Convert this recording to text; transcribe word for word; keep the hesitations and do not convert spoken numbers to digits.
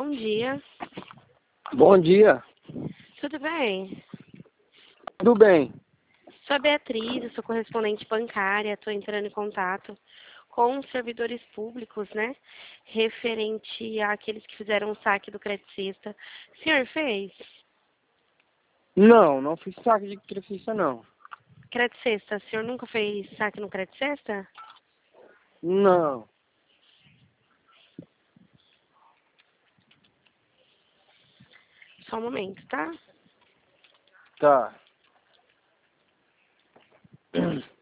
Bom dia. Bom dia. Tudo bem? Tudo bem? Sou a Beatriz, eu sou correspondente bancária, estou entrando em contato com os servidores públicos, né? Referente àqueles que fizeram o saque do Crédito Sexta. O senhor fez? Não, não fiz saque de crefista, não. Crédito Sexta, o senhor nunca fez saque no Crédito Sexta? Não. Só um momento, tá? Tá.